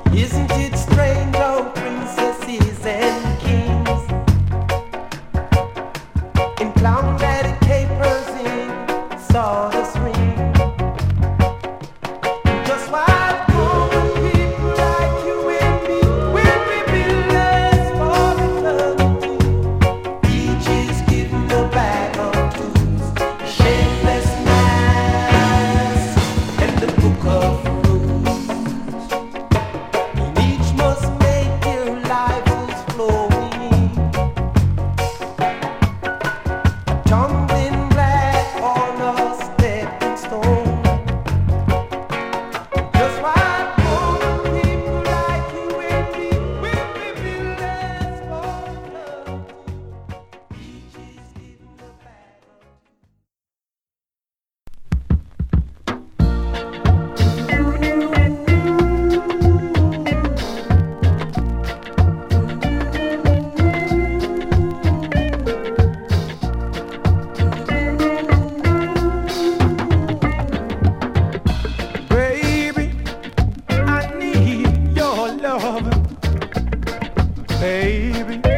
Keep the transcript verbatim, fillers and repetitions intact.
Isn't it strange how princesses and kings in clown-ratted capers in sawdust ring? Just why common people like you and me will be villains for eternity? Each is given a bag of tools, shameless mass, and the book of baby,